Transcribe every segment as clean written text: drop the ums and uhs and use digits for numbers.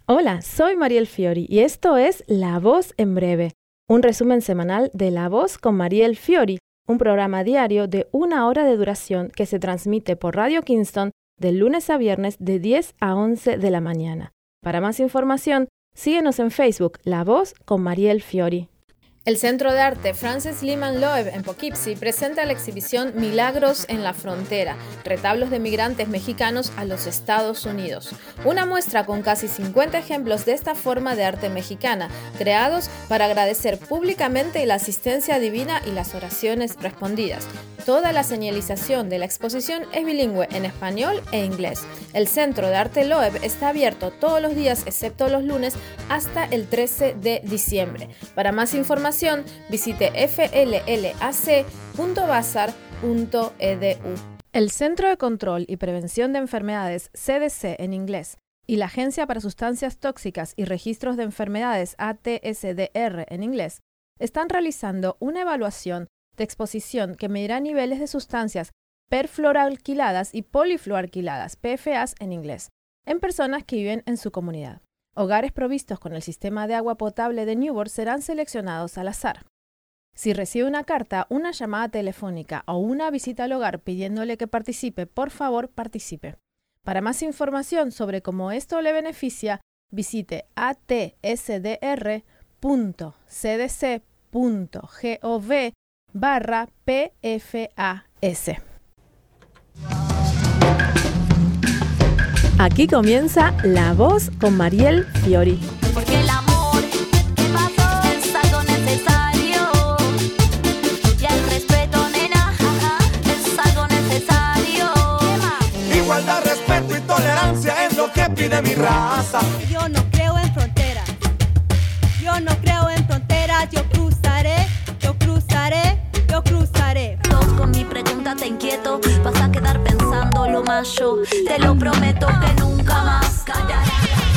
Hola, soy Mariel Fiori y esto es La Voz en Breve, un resumen semanal de La Voz con Mariel Fiori, un programa diario de 1 hora de duración que se transmite por Radio Kingston de lunes a viernes de 10 a 11 de la mañana. Para más información, síguenos en Facebook, La Voz con Mariel Fiori. El Centro de Arte Francis Lyman Loeb en Poughkeepsie presenta la exhibición Milagros en la Frontera, retablos de migrantes mexicanos a los Estados Unidos. Una muestra con casi 50 ejemplos de esta forma de arte mexicana, creados para agradecer públicamente la asistencia divina y las oraciones respondidas. Toda la señalización de la exposición es bilingüe en español e inglés. El Centro de Arte Loeb está abierto todos los días excepto los lunes hasta el 13 de diciembre. Para más información, visite fllac.bazar.edu. El Centro de Control y Prevención de Enfermedades, CDC en inglés, y la Agencia para Sustancias Tóxicas y Registros de Enfermedades, ATSDR en inglés, están realizando una evaluación de exposición que medirá niveles de sustancias perfluoroalquiladas y polifluoroalquiladas, PFAs en inglés, en personas que viven en su comunidad. Hogares provistos con el sistema de agua potable de Newport serán seleccionados al azar. Si recibe una carta, una llamada telefónica o una visita al hogar pidiéndole que participe, por favor, participe. Para más información sobre cómo esto le beneficia, visite atsdr.cdc.gov/PFAS. Aquí comienza La Voz con Mariel Fiori. Porque el amor que pasó es algo necesario. Y el respeto, nena, es algo necesario. Igualdad, respeto y tolerancia es lo que pide mi raza. Yo no creo en fronteras. Yo no creo en fronteras. Yo cruzaré, yo cruzaré, yo cruzaré. Con mi pregunta te inquieto, vas a quedar pensando lo más yo. Te lo prometo que nunca más callaré.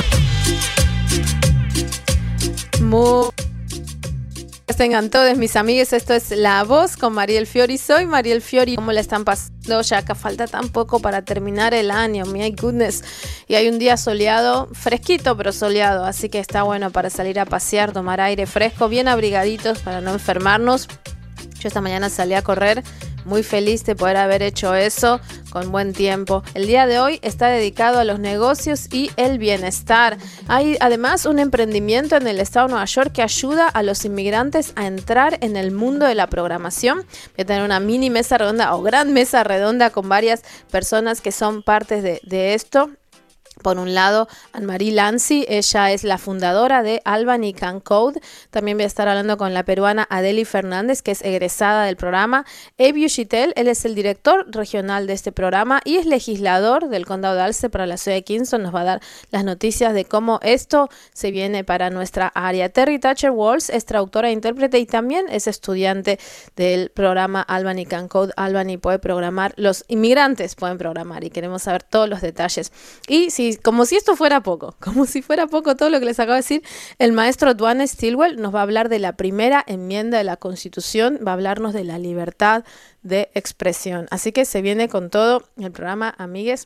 Tengan todos mis amigues, esto es La Voz con Mariel Fiori. Soy Mariel Fiori. ¿Cómo le están pasando? Ya que falta tan poco para terminar el año, my goodness. Y hay un día soleado, fresquito pero soleado, así que está bueno para salir a pasear, tomar aire fresco, bien abrigaditos para no enfermarnos. Yo esta mañana salí a correr, muy feliz de poder haber hecho eso con buen tiempo. El día de hoy está dedicado a los negocios y el bienestar. Hay además un emprendimiento en el estado de Nueva York que ayuda a los inmigrantes a entrar en el mundo de la programación. Voy a tener una mini mesa redonda o gran mesa redonda con varias personas que son partes de esto. Por un lado, Anne-Marie Lanzi, ella es la fundadora de Albany Can Code. También voy a estar hablando con la peruana Adeli Fernández, que es egresada del programa. Ebiu Gitel, él es el director regional de este programa y es legislador del condado de Ulster para la ciudad de Kingston. Nos va a dar las noticias de cómo esto se viene para nuestra área. Terry Thatcher Walls es traductora e intérprete y también es estudiante del programa Albany Can Code. Albany puede programar, los inmigrantes pueden programar y queremos saber todos los detalles. Y como si esto fuera poco, como si fuera poco todo lo que les acabo de decir, el maestro Dwayne Stilwell nos va a hablar de la primera enmienda de la Constitución, va a hablarnos de la libertad de expresión. Así que se viene con todo el programa, amigues.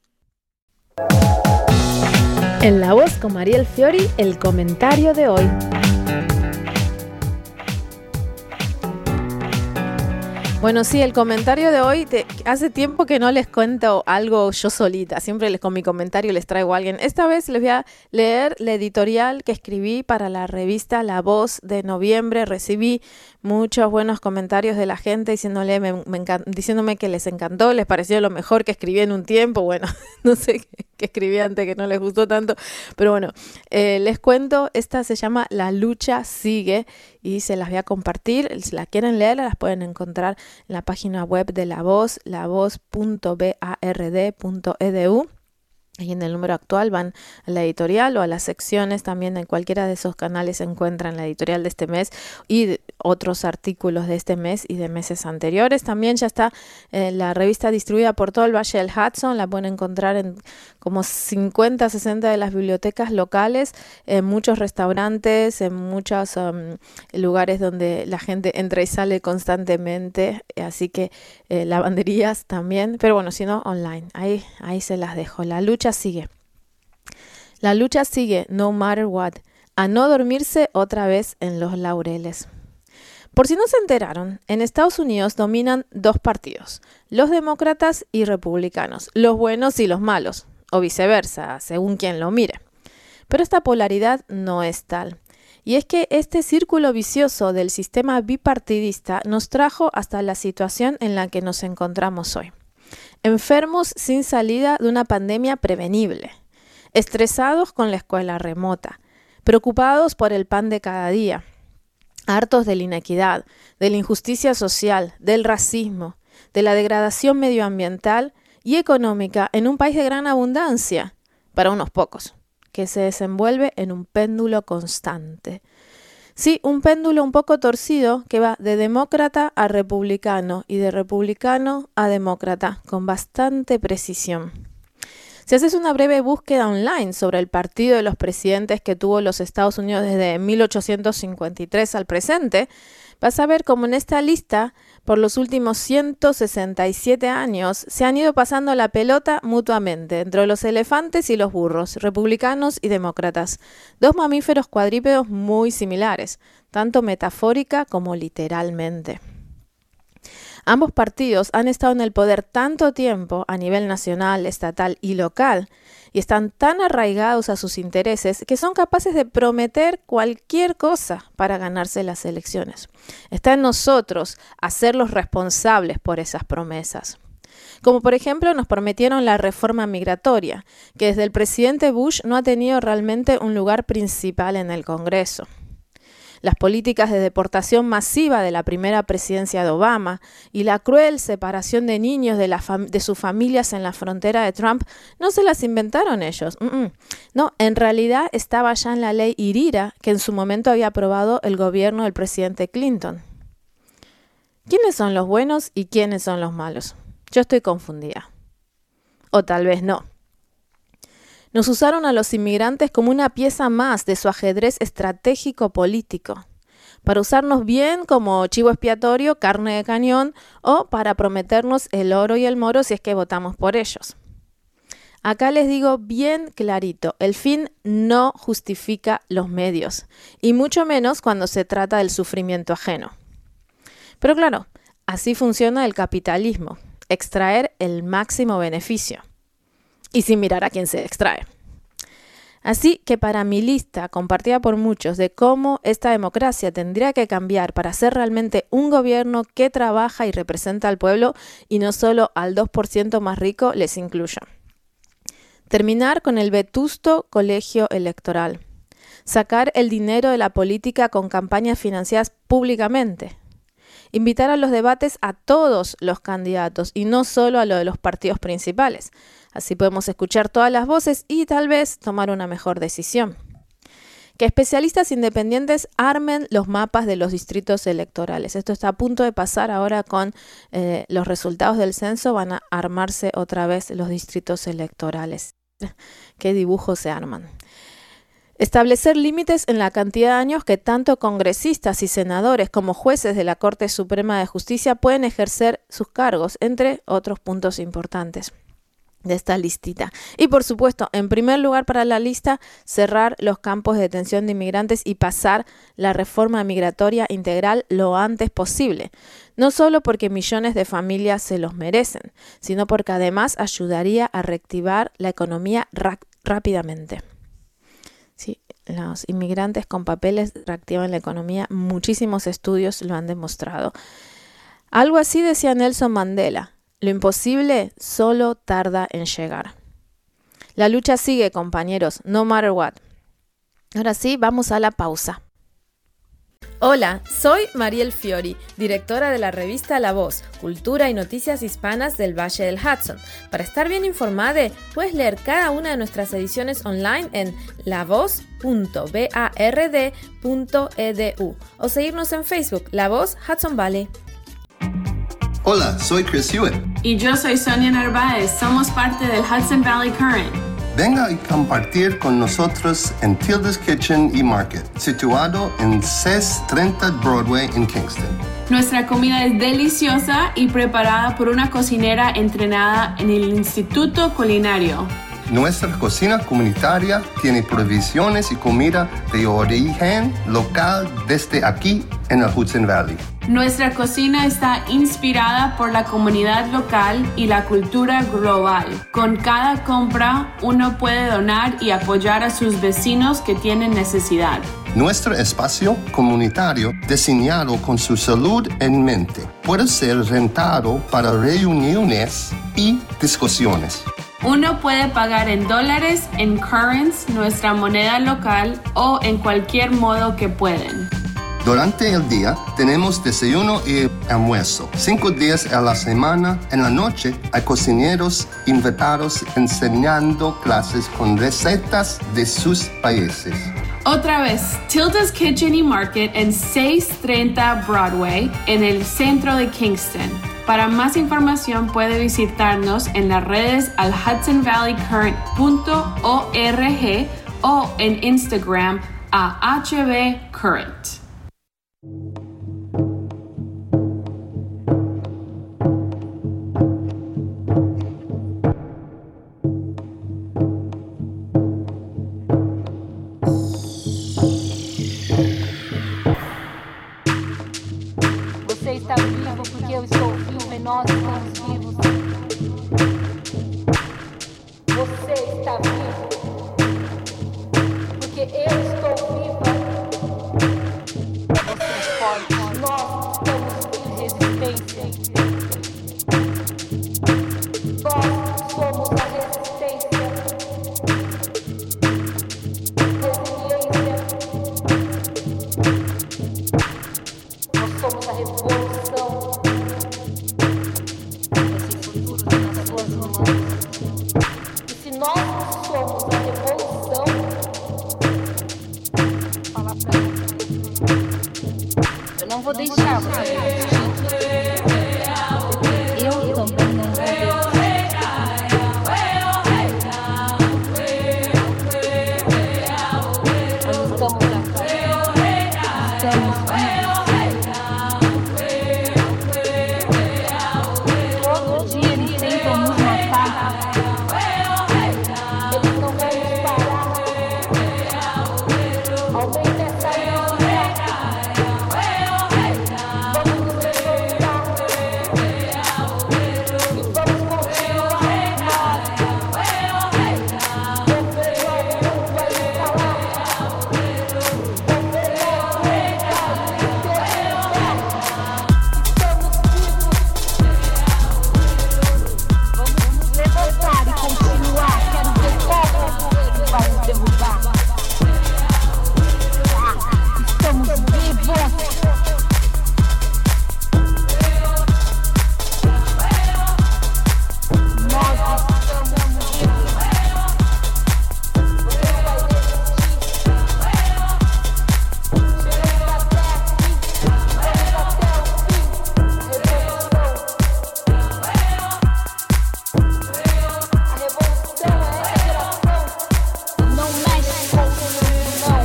En La Voz con Mariel Fiori, el comentario de hoy. Bueno, sí, el comentario de hoy, hace tiempo que no les cuento algo yo solita, siempre con mi comentario les traigo a alguien. Esta vez les voy a leer la editorial que escribí para la revista La Voz de noviembre. Recibí muchos buenos comentarios de la gente diciéndome que les encantó, les pareció lo mejor que escribí en un tiempo. Bueno, no sé qué escribí antes que no les gustó tanto, pero bueno, les cuento, esta se llama La Lucha Sigue y se las voy a compartir. Si la quieren leer, las pueden encontrar en la página web de La Voz, lavoz.bard.edu. Y en el número actual van a la editorial o a las secciones. También en cualquiera de esos canales se encuentran la editorial de este mes y otros artículos de este mes y de meses anteriores. También ya está la revista distribuida por todo el Valle del Hudson. La pueden encontrar en como 50, 60 de las bibliotecas locales, en muchos restaurantes, en muchos lugares donde la gente entra y sale constantemente. Así que lavanderías también. Pero bueno, si no, online. Ahí se las dejo. La lucha sigue. La lucha sigue, no matter what, a no dormirse otra vez en los laureles. Por si no se enteraron, en Estados Unidos dominan dos partidos, los demócratas y republicanos, los buenos y los malos, o viceversa, según quien lo mire. Pero esta polaridad no es tal. Y es que este círculo vicioso del sistema bipartidista nos trajo hasta la situación en la que nos encontramos hoy. Enfermos sin salida de una pandemia prevenible, estresados con la escuela remota, preocupados por el pan de cada día, hartos de la inequidad, de la injusticia social, del racismo, de la degradación medioambiental y económica en un país de gran abundancia, para unos pocos, que se desenvuelve en un péndulo constante. Sí, un péndulo un poco torcido que va de demócrata a republicano y de republicano a demócrata, con bastante precisión. Si haces una breve búsqueda online sobre el partido de los presidentes que tuvo los Estados Unidos desde 1853 al presente, vas a ver cómo en esta lista, por los últimos 167 años, se han ido pasando la pelota mutuamente entre los elefantes y los burros, republicanos y demócratas, dos mamíferos cuadrúpedos muy similares, tanto metafórica como literalmente. Ambos partidos han estado en el poder tanto tiempo a nivel nacional, estatal y local y están tan arraigados a sus intereses que son capaces de prometer cualquier cosa para ganarse las elecciones. Está en nosotros hacerlos responsables por esas promesas. Como por ejemplo nos prometieron la reforma migratoria, que desde el presidente Bush no ha tenido realmente un lugar principal en el Congreso. Las políticas de deportación masiva de la primera presidencia de Obama y la cruel separación de niños de sus familias en la frontera de Trump no se las inventaron ellos. No, en realidad estaba ya en la ley IRIRA que en su momento había aprobado el gobierno del presidente Clinton. ¿Quiénes son los buenos y quiénes son los malos? Yo estoy confundida. O tal vez no. Nos usaron a los inmigrantes como una pieza más de su ajedrez estratégico político, para usarnos bien como chivo expiatorio, carne de cañón, o para prometernos el oro y el moro si es que votamos por ellos. Acá les digo bien clarito, el fin no justifica los medios, y mucho menos cuando se trata del sufrimiento ajeno. Pero claro, así funciona el capitalismo, extraer el máximo beneficio. Y sin mirar a quién se extrae. Así que para mi lista, compartida por muchos, de cómo esta democracia tendría que cambiar para ser realmente un gobierno que trabaja y representa al pueblo y no solo al 2% más rico, les incluyo. Terminar con el vetusto colegio electoral. Sacar el dinero de la política con campañas financiadas públicamente. Invitar a los debates a todos los candidatos y no solo a lo de los partidos principales. Así podemos escuchar todas las voces y tal vez tomar una mejor decisión. Que especialistas independientes armen los mapas de los distritos electorales. Esto está a punto de pasar ahora con los resultados del censo. Van a armarse otra vez los distritos electorales. ¿Qué dibujos se arman? Establecer límites en la cantidad de años que tanto congresistas y senadores como jueces de la Corte Suprema de Justicia pueden ejercer sus cargos, entre otros puntos importantes de esta listita. Y por supuesto, en primer lugar para la lista, cerrar los campos de detención de inmigrantes y pasar la reforma migratoria integral lo antes posible. No solo porque millones de familias se los merecen, sino porque además ayudaría a reactivar la economía rápidamente. Sí, los inmigrantes con papeles reactivan la economía. Muchísimos estudios lo han demostrado. Algo así decía Nelson Mandela. Lo imposible solo tarda en llegar. La lucha sigue, compañeros, no matter what. Ahora sí, vamos a la pausa. Hola, soy Mariel Fiori, directora de la revista La Voz, Cultura y Noticias Hispanas del Valle del Hudson. Para estar bien informada, puedes leer cada una de nuestras ediciones online en lavoz.bard.edu o seguirnos en Facebook, La Voz Hudson Valley. Hola, soy Chris Hewitt. Y yo soy Sonia Narváez. Somos parte del Hudson Valley Current. Venga y compartir con nosotros en Tilda's Kitchen y Market, situado en 630 Broadway en Kingston. Nuestra comida es deliciosa y preparada por una cocinera entrenada en el Instituto Culinario. Nuestra cocina comunitaria tiene provisiones y comida de origen local desde aquí en el Hudson Valley. Nuestra cocina está inspirada por la comunidad local y la cultura global. Con cada compra, uno puede donar y apoyar a sus vecinos que tienen necesidad. Nuestro espacio comunitario, diseñado con su salud en mente, puede ser rentado para reuniones y discusiones. Uno puede pagar en dólares, en currents, nuestra moneda local, o en cualquier modo que pueden. Durante el día tenemos desayuno y almuerzo. 5 días a la semana. En la noche hay cocineros invitados enseñando clases con recetas de sus países. Otra vez, Tilda's Kitchen y Market en 630 Broadway, en el centro de Kingston. Para más información puede visitarnos en las redes al hudsonvalleycurrent.org o en Instagram a HVCurrent. Você está vivo porque eu estou vivo e nós estamos vivos. Você está vivo porque eu estou viva. Você é forte, nós estamos em resistência. Nós somos a resistência. Resiliência. Nós somos a revolução. Esse futuro está nas suas mãos. E se nós somos a revolução, fala pra mim. Eu não vou deixar você resistir. Eu também não vou deixar. Nós estamos aqui. Estamos vivos. Todo dia eles tentam nos matar. Eles não vão nos parar. Aumenta essa luta. Vamos nos levantar. E vamos continuar. Nós. Vamos ver o mundo vai nos falar. Vamos ver o mundo vai nos interpretar. Estamos vivos. Vamos nos levantar e continuar. Quero ver qual é o que vai nos derrubar. Estamos vivos. Nós estamos vivos. Você vai resistir. Chegamos até aqui. Vamos até o fim. Revolução. A revolução é essa geração. Não mexe com o mundo, não.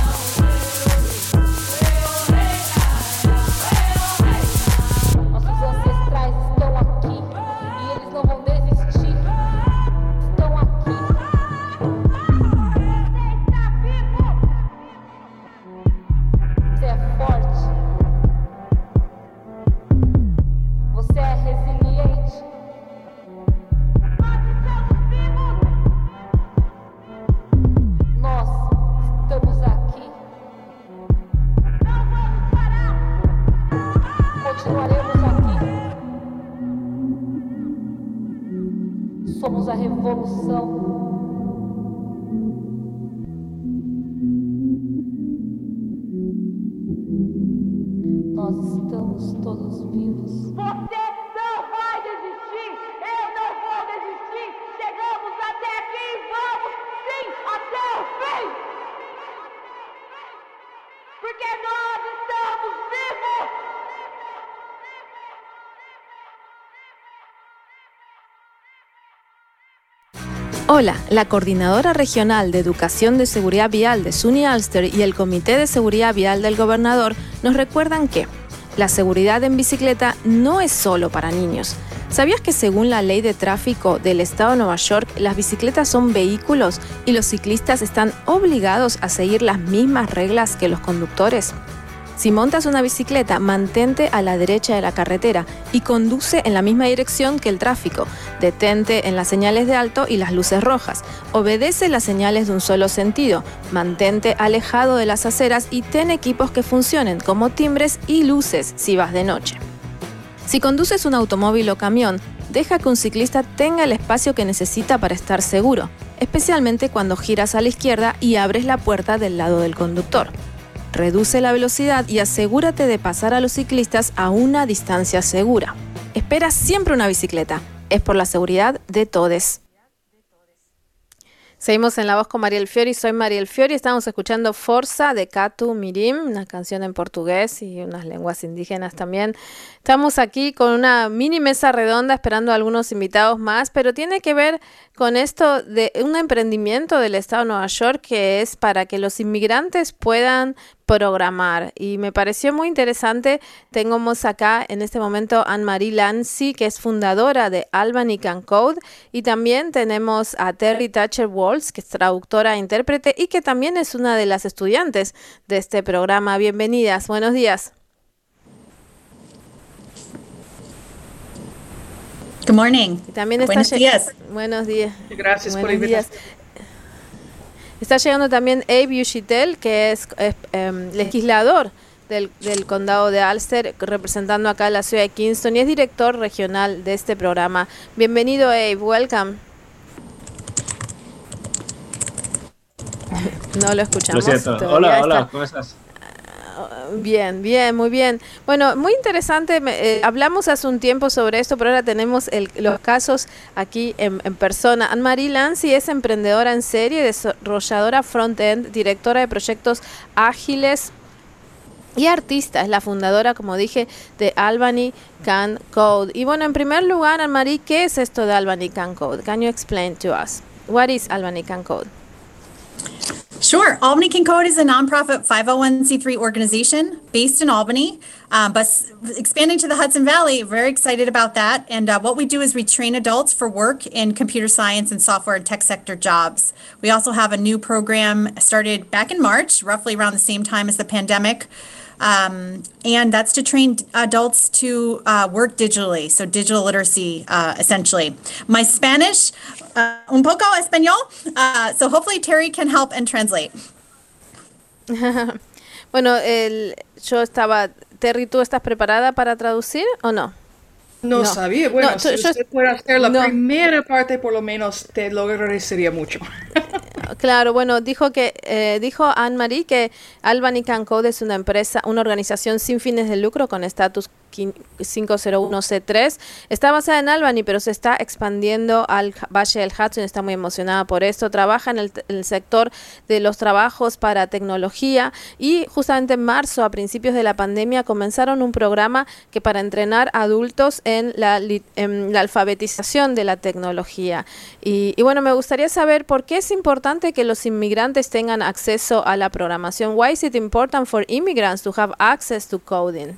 Nossos ancestrais estão aqui e eles não vão desistir. Estão aqui. Você é forte. Você é resiliente. Nós estamos aqui. Não vamos parar. Continuaremos aqui. Somos a revolução. Nós estamos todos vivos. Você não vai desistir, eu não vou desistir. Chegamos até aqui e vamos, sim, até o fim. Porque nós estamos vivos. Hola, la Coordinadora Regional de Educación de Seguridad Vial de SUNY Ulster y el Comité de Seguridad Vial del Gobernador nos recuerdan que la seguridad en bicicleta no es solo para niños. ¿Sabías que según la ley de tráfico del estado de Nueva York, las bicicletas son vehículos y los ciclistas están obligados a seguir las mismas reglas que los conductores? Si montas una bicicleta, mantente a la derecha de la carretera y conduce en la misma dirección que el tráfico. Detente en las señales de alto y las luces rojas. Obedece las señales de un solo sentido. Mantente alejado de las aceras y ten equipos que funcionen como timbres y luces si vas de noche. Si conduces un automóvil o camión, deja que un ciclista tenga el espacio que necesita para estar seguro, especialmente cuando giras a la izquierda y abres la puerta del lado del conductor. Reduce la velocidad y asegúrate de pasar a los ciclistas a una distancia segura. Espera siempre una bicicleta. Es por la seguridad de todos. Seguimos en La Voz con Mariel Fiori. Soy Mariel Fiori. Estamos escuchando Forza de Catu Mirim, una canción en portugués y unas lenguas indígenas también. Estamos aquí con una mini mesa redonda esperando a algunos invitados más, pero tiene que ver con esto de un emprendimiento del estado de Nueva York que es para que los inmigrantes puedan programar, y me pareció muy interesante. Tenemos acá en este momento a Anne-Marie Lancy, que es fundadora de Albany Can Code, y también tenemos a Terry Thatcher Walls, que es traductora e intérprete y que también es una de las estudiantes de este programa. Bienvenidas, buenos días. Good morning. Y también Buenos días. Buenos días. Gracias por Buenos días. invitarme. Está llegando también Abe Ushitel, que es legislador del condado de Ulster, representando acá la ciudad de Kingston, y es director regional de este programa. Bienvenido, Abe. Welcome. No lo escuchamos. Lo siento. Todavía Hola, ¿cómo estás? Bien, muy bien. Bueno, muy interesante. Hablamos hace un tiempo sobre esto, pero ahora tenemos los casos aquí en persona. Anne-Marie Lancy es emprendedora en serie, desarrolladora front-end, directora de proyectos ágiles y artista. Es la fundadora, como dije, de Albany Can Code. Y bueno, en primer lugar, Anne-Marie, ¿qué es esto de Albany Can Code? Can you explain to us? What is Albany Can Code? Sure. Albany Can Code is a nonprofit 501c3 organization based in Albany, but expanding to the Hudson Valley. Very excited about that. And what we do is we train adults for work in computer science and software and tech sector jobs. We also have a new program started back in March, roughly around the same time as the pandemic. And that's to train adults to work digitally, so digital literacy, essentially. My Spanish, un poco español, so hopefully Terry can help and translate. Bueno, Terry, ¿tú estás preparada para traducir o no? No sabía. Bueno, No, si usted puede hacer la primera parte, por lo menos te lo agradecería mucho. Claro, bueno, dijo Anne-Marie que Albany Can Code es una empresa, una organización sin fines de lucro con estatus 501c3. Está basada en Albany, pero se está expandiendo al Valle del Hudson. Está muy emocionada por esto. Trabaja en el sector de los trabajos para tecnología, y justamente en marzo, a principios de la pandemia, comenzaron un programa que para entrenar a adultos en la alfabetización de la tecnología. Y bueno, me gustaría saber por qué es importante que los inmigrantes tengan acceso a la programación. Why is it important for immigrants to have access to coding?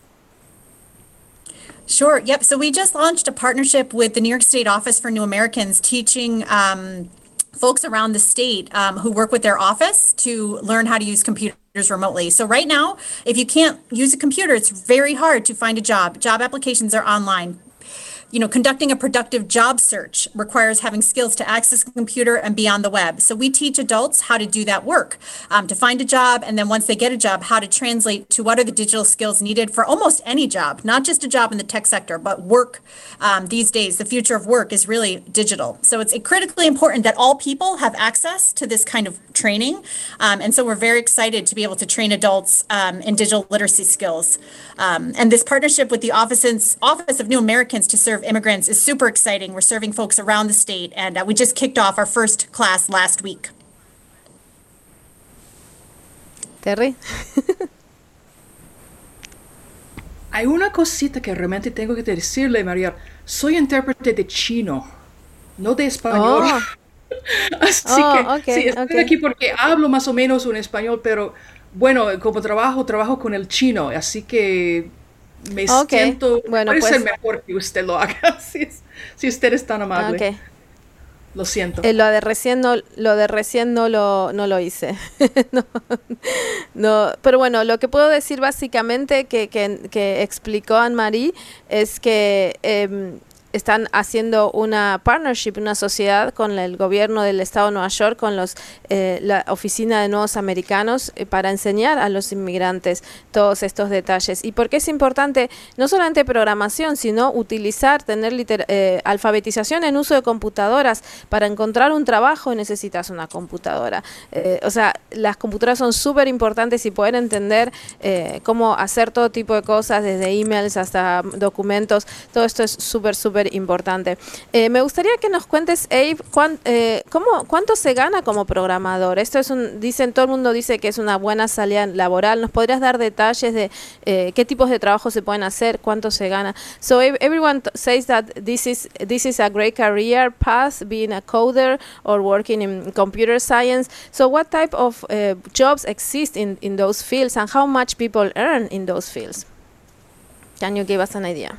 Sure. Yep. So we just launched a partnership with the New York State Office for New Americans, teaching folks around the state who work with their office to learn how to use computers remotely. So right now, if you can't use a computer, it's very hard to find a job. Job applications are online. Conducting a productive job search requires having skills to access a computer and be on the web. So we teach adults how to do that work, to find a job, and then once they get a job, how to translate to what are the digital skills needed for almost any job, not just a job in the tech sector, but work. These days, the future of work is really digital. So it's critically important that all people have access to this kind of training. And so we're very excited to be able to train adults in digital literacy skills. And this partnership with the Office of New Americans to serve immigrants is super exciting. We're serving folks around the state, and we just kicked off our first class last week. Terry. Hay una cosita que realmente tengo que decirle, María. Soy intérprete de chino, no de español. Oh. Así que sí, estoy aquí porque hablo más o menos un español, pero bueno, como trabajo con el chino, así que Me Ok, siento, bueno, puede ser pues mejor que usted lo haga, si usted es tan amable. ok. Lo siento. Lo de recién no lo hice. No, no, pero bueno, lo que puedo decir básicamente que explicó Anne-Marie es que están haciendo una partnership, una sociedad con el gobierno del estado de Nueva York, con la Oficina de Nuevos Americanos, para enseñar a los inmigrantes todos estos detalles. ¿Y por qué es importante? No solamente programación, sino utilizar, tener alfabetización en uso de computadoras. Para encontrar un trabajo necesitas una computadora. O sea, las computadoras son súper importantes y poder entender cómo hacer todo tipo de cosas, desde emails hasta documentos. Todo esto es súper importante. Me gustaría que nos cuentes, Abe, ¿cuánto se gana como programador? Esto es todo el mundo dice que es una buena salida laboral. ¿Nos podrías dar detalles de qué tipos de trabajo se pueden hacer, cuánto se gana? So everyone says that this is a great career path, being a coder or working in computer science. So what type of jobs exist in those fields, and how much people earn in those fields? Can you give us an idea?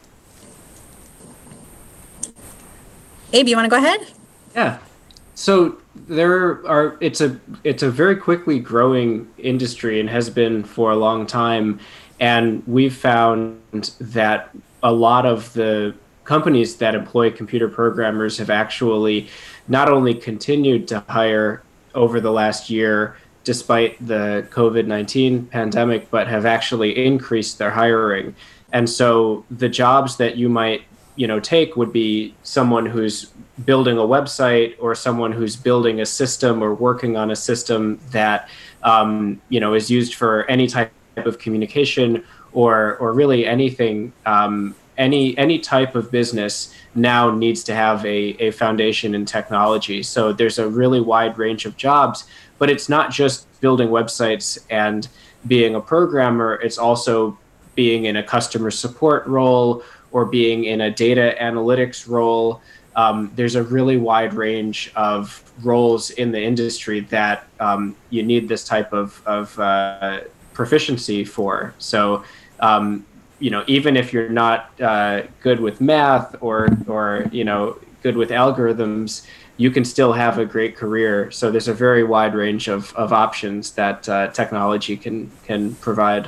Abe, you want to go ahead? Yeah. So it's a very quickly growing industry and has been for a long time. And we've found that a lot of the companies that employ computer programmers have actually not only continued to hire over the last year, despite the COVID-19 pandemic, but have actually increased their hiring. And so the jobs that you might take would be someone who's building a website or someone who's building a system or working on a system that is used for any type of communication or really anything. Any type of business now needs to have a foundation in technology. So there's a really wide range of jobs, but it's not just building websites and being a programmer. It's also being in a customer support role or being in a data analytics role. There's a really wide range of roles in the industry that you need this type of proficiency for. So, even if you're not good with math or good with algorithms, you can still have a great career. So there's a very wide range of options that technology can provide.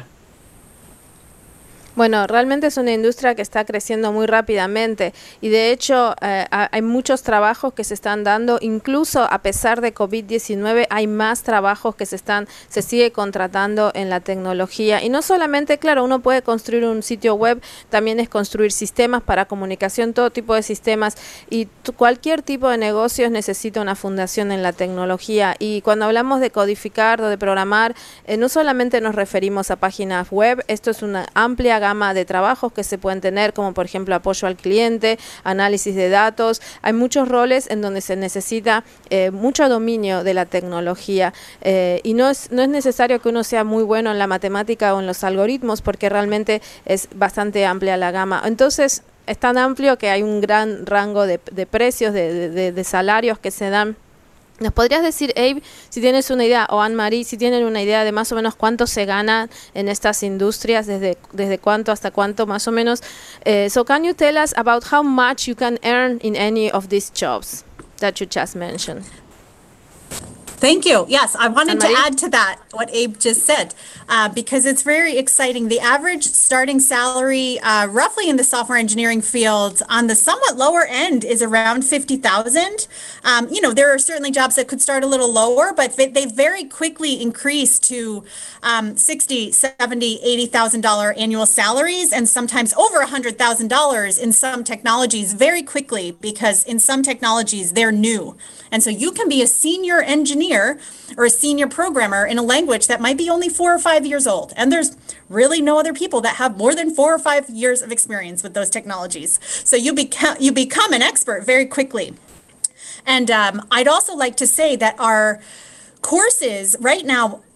Bueno, realmente es una industria que está creciendo muy rápidamente y de hecho hay muchos trabajos que se están dando, incluso a pesar de COVID-19 hay más trabajos que se sigue contratando en la tecnología. Y no solamente, claro, uno puede construir un sitio web, también es construir sistemas para comunicación, todo tipo de sistemas, y cualquier tipo de negocios necesita una fundación en la tecnología. Y cuando hablamos de codificar o de programar, no solamente nos referimos a páginas web, esto es una amplia gama de trabajos que se pueden tener, como por ejemplo apoyo al cliente, análisis de datos. Hay muchos roles en donde se necesita mucho dominio de la tecnología y no es necesario que uno sea muy bueno en la matemática o en los algoritmos, porque realmente es bastante amplia la gama. Entonces es tan amplio que hay un gran rango de precios, de salarios que se dan. ¿Nos podrías decir, Abe, si tienes una idea, o Anne-Marie, si tienen una idea de más o menos cuánto se gana en estas industrias, desde cuánto hasta cuánto más o menos? So can you tell us about how much you can earn in any of these jobs that you just mentioned? Thank you. Yes, I wanted to Anne-Marie? add to that what Abe just said, because it's very exciting. The average starting salary, roughly in the software engineering field, on the somewhat lower end, is around 50,000. There are certainly jobs that could start a little lower, but they very quickly increase to $60,000, $70,000, $80,000 annual salaries, and sometimes over $100,000 in some technologies very quickly, because in some technologies they're new. And so you can be a senior engineer or a senior programmer in a language that might be only 4 or 5 years old. And there's really no other people that have more than 4 or 5 years of experience with those technologies. So you become an expert very quickly. And I'd also like to say that our courses right now,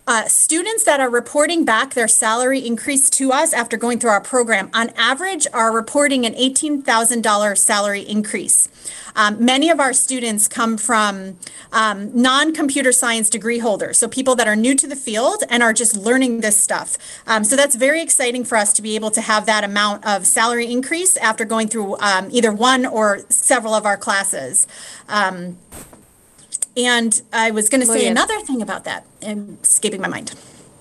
Students that are reporting back their salary increase to us after going through our program, on average, are reporting an $18,000 salary increase. Many of our students come from non-computer science degree holders, so people that are new to the field and are just learning this stuff. So that's very exciting for us to be able to have that amount of salary increase after going through either one or several of our classes. And I was going to say another thing about that, and escaping my mind.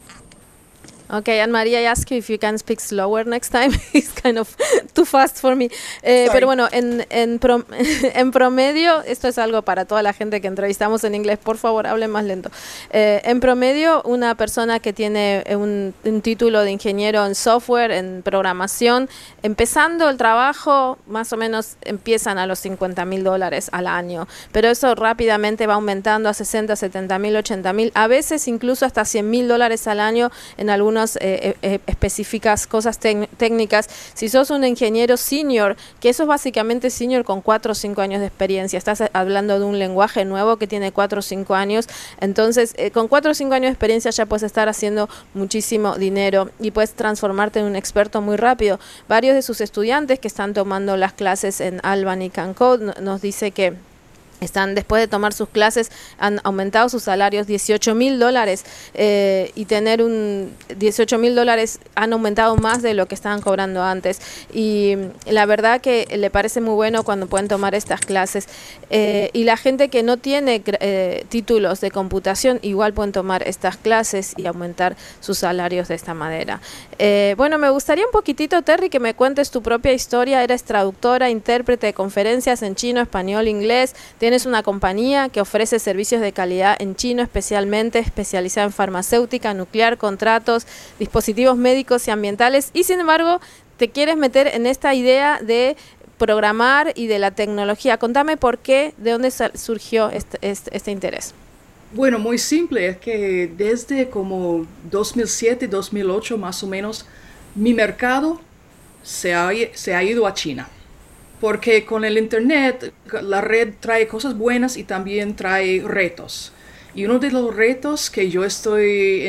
Okay, Anne Marie, I ask you if you can speak slower next time. It's kind of too fast for me. Pero bueno, en promedio, esto es algo para toda la gente que entrevistamos en inglés, por favor, hablen más lento. En promedio, una persona que tiene un título de ingeniero en software, en programación, empezando el trabajo, más o menos empiezan a los $50,000 al año. Pero eso rápidamente va aumentando a 60, 70,000, 80,000, a veces incluso hasta $100,000 al año en algunos específicas cosas técnicas. Si sos un ingeniero senior, que eso es básicamente senior con 4 o 5 años de experiencia, estás hablando de un lenguaje nuevo que tiene 4 o 5 años, entonces con 4 o 5 años de experiencia ya puedes estar haciendo muchísimo dinero y puedes transformarte en un experto muy rápido. Varios de sus estudiantes que están tomando las clases en Albany Can Code nos dice que después de tomar sus clases, han aumentado sus salarios $18,000 y tener $18,000 han aumentado más de lo que estaban cobrando antes. Y la verdad que le parece muy bueno cuando pueden tomar estas clases. Y la gente que no tiene títulos de computación igual pueden tomar estas clases y aumentar sus salarios de esta manera. Bueno, me gustaría un poquitito, Terry, que me cuentes tu propia historia. Eres traductora, intérprete de conferencias en chino, español, inglés. Tienes una compañía que ofrece servicios de calidad en chino, especialmente especializada en farmacéutica, nuclear, contratos, dispositivos médicos y ambientales, y sin embargo te quieres meter en esta idea de programar y de la tecnología. Contame por qué, de dónde surgió este interés. Bueno, muy simple, es que desde como 2007, 2008 más o menos, mi mercado se ha ido a China. Porque con el internet, la red trae cosas buenas y también trae retos. Y uno de los retos que yo estoy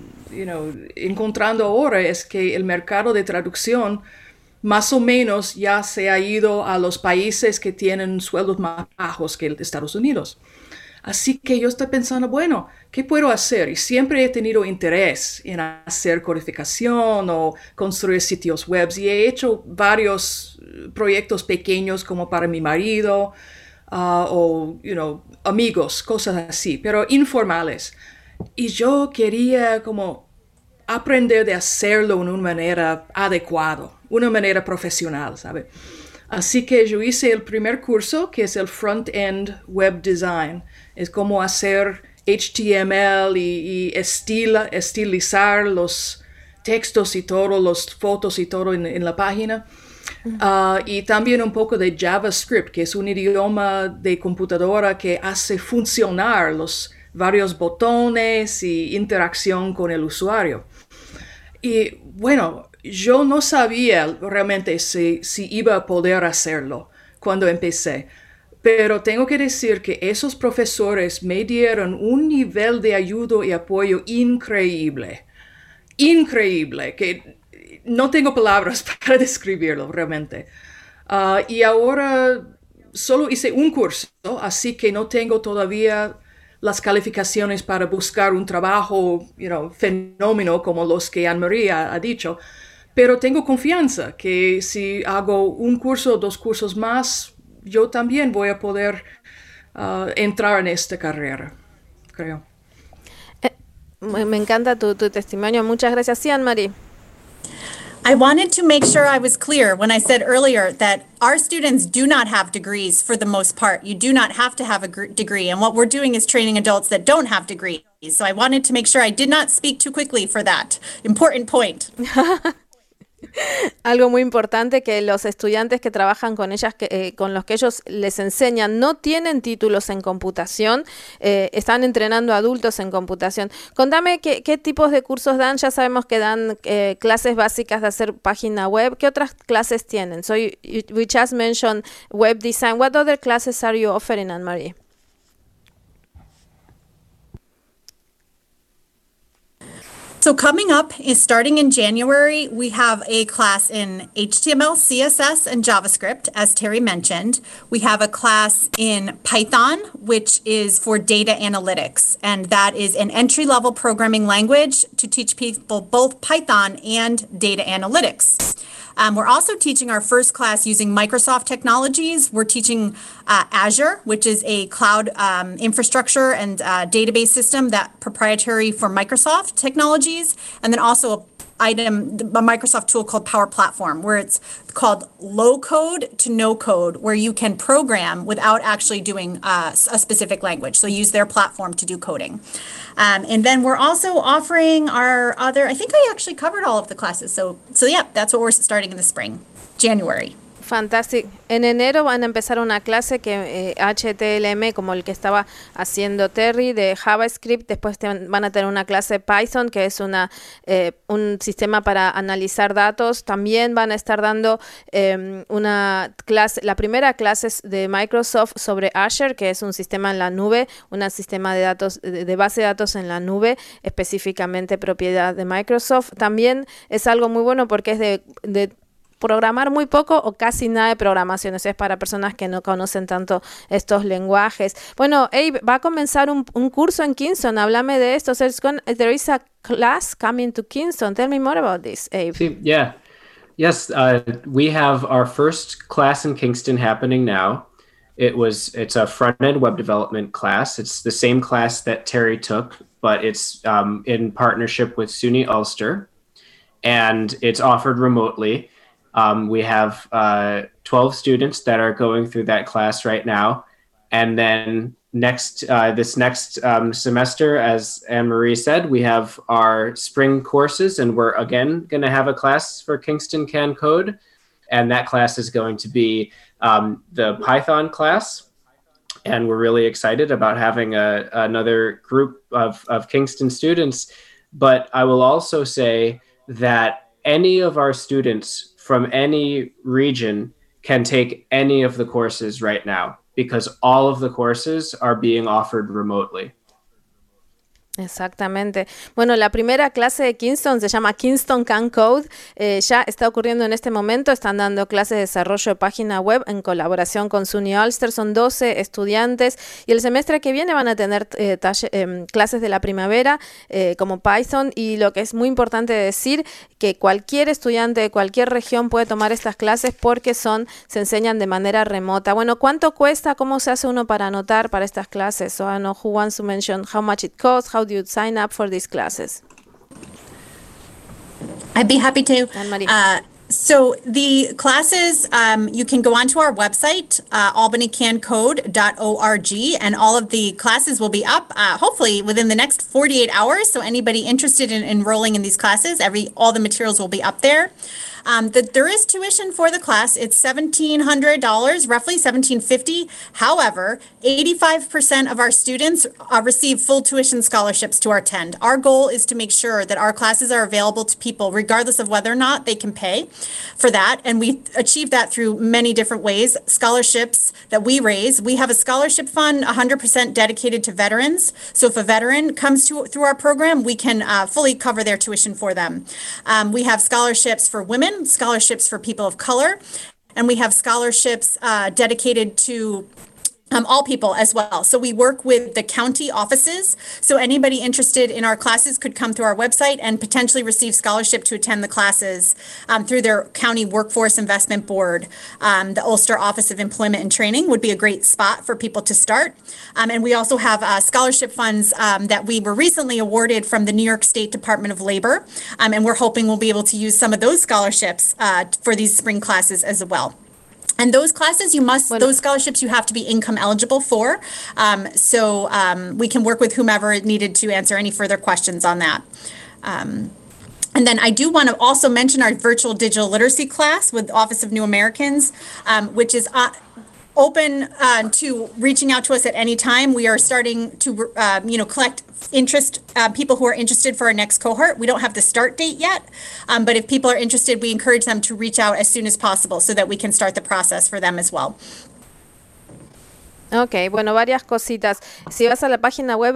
encontrando ahora es que el mercado de traducción más o menos ya se ha ido a los países que tienen sueldos más bajos que Estados Unidos. Así que yo estoy pensando, bueno, ¿qué puedo hacer? Y siempre he tenido interés en hacer codificación o construir sitios web. Y he hecho varios proyectos pequeños como para mi marido o amigos, cosas así, pero informales. Y yo quería como aprender de hacerlo de una manera adecuada, una manera profesional, ¿sabe? Así que yo hice el primer curso, que es el Front-End Web Design. Es como hacer HTML y estilizar los textos y todo, las fotos y todo en la página. Y también un poco de JavaScript, que es un idioma de computadora que hace funcionar los varios botones y interacción con el usuario. Y bueno, yo no sabía realmente si iba a poder hacerlo cuando empecé. Pero tengo que decir que esos profesores me dieron un nivel de ayuda y apoyo increíble. Increíble, que no tengo palabras para describirlo realmente. Y ahora solo hice un curso, así que no tengo todavía las calificaciones para buscar un trabajo, fenómeno como los que Anne Marie ha dicho. Pero tengo confianza que si hago un curso o 2 cursos más, yo también voy a poder entrar en esta carrera, creo. Me encanta tu testimonio. Muchas gracias. Sí, Anne Marie. I wanted to make sure I was clear when I said earlier that our students do not have degrees for the most part. You do not have to have a degree. And what we're doing is training adults that don't have degrees. So I wanted to make sure I did not speak too quickly for that. Important point. Algo muy importante, que los estudiantes que trabajan con ellas, con los que ellos les enseñan, no tienen títulos en computación, están entrenando adultos en computación. Contame qué tipos de cursos dan. Ya sabemos que dan clases básicas de hacer página web. ¿Qué otras clases tienen? So we just mentioned web design. What other classes are you offering, Anne Marie? So coming up is starting in January, we have a class in HTML, CSS, and JavaScript, as Terry mentioned. We have a class in Python, which is for data analytics, and that is an entry-level programming language to teach people both Python and data analytics. We're also teaching our first class using Microsoft technologies. We're teaching Azure, which is a cloud infrastructure and database system that proprietary for Microsoft technologies, and then also a Microsoft tool called Power Platform, where it's called low code to no code, where you can program without actually doing a specific language. So use their platform to do coding. And then we're also offering our other, I think I actually covered all of the classes. So yeah, that's what we're starting in the spring, January. Fantástico. En enero van a empezar una clase que HTML, como el que estaba haciendo Terry, de JavaScript. Después van a tener una clase Python, que es un sistema para analizar datos. También van a estar dando una clase, la primera clase es de Microsoft sobre Azure, que es un sistema en la nube, un sistema de datos, de base de datos en la nube, específicamente propiedad de Microsoft. También es algo muy bueno porque es de programar muy poco o casi nada de programación. Eso es para personas que no conocen tanto estos lenguajes. Bueno, Abe, va a comenzar un curso en Kingston. Háblame de esto. So there is a class coming to Kingston. Tell me more about this, Abe. Sí, yeah. Yes, we have our first class in Kingston happening now. It's a front-end web development class. It's the same class that Terry took, but it's in partnership with SUNY Ulster, and it's offered remotely. We have 12 students that are going through that class right now. And then this next semester, as Anne-Marie said, we have our spring courses, and we're again going to have a class for Kingston Can Code. And that class is going to be the Python class. And we're really excited about having another group of Kingston students. But I will also say that any of our students from any region can take any of the courses right now, because all of the courses are being offered remotely. Exactamente. Bueno, la primera clase de Kingston se llama Kingston Can Code. Ya está ocurriendo en este momento. Están dando clases de desarrollo de página web en colaboración con SUNY Ulster. Son 12 estudiantes y el semestre que viene van a tener clases de la primavera como Python. Y lo que es muy importante decir, que cualquier estudiante de cualquier región puede tomar estas clases porque se enseñan de manera remota. Bueno, ¿cuánto cuesta? ¿Cómo se hace uno para anotar para estas clases? So I know who wants to mention how much it costs, how do you sign up for these classes? I'd be happy to. Anne-Marie. So the classes, you can go onto our website, albanycancode.org, and all of the classes will be up hopefully within the next 48 hours. So anybody interested in enrolling in these classes, all the materials will be up there. There is tuition for the class. It's $1,700, roughly $1,750. However, 85% of our students receive full tuition scholarships to attend. Our goal is to make sure that our classes are available to people regardless of whether or not they can pay for that. And we achieve that through many different ways. Scholarships that we raise. We have a scholarship fund 100% dedicated to veterans. So if a veteran comes through our program, we can fully cover their tuition for them. We have scholarships for women, scholarships for people of color, and we have scholarships dedicated to all people as well. So we work with the county offices. So anybody interested in our classes could come through our website and potentially receive scholarship to attend the classes through their county workforce investment board. The Ulster Office of Employment and Training would be a great spot for people to start. And we also have scholarship funds that we were recently awarded from the New York State Department of Labor. And we're hoping we'll be able to use some of those scholarships for these spring classes as well. And those classes, those scholarships you have to be income eligible for. So we can work with whomever needed to answer any further questions on that. And then I do want to also mention our virtual digital literacy class with Office of New Americans, which is open to reaching out to us at any time. We are starting to, collect interest, people who are interested for our next cohort. We don't have the start date yet, but if people are interested, we encourage them to reach out as soon as possible so that we can start the process for them as well. Ok, bueno, varias cositas. Si vas a la página web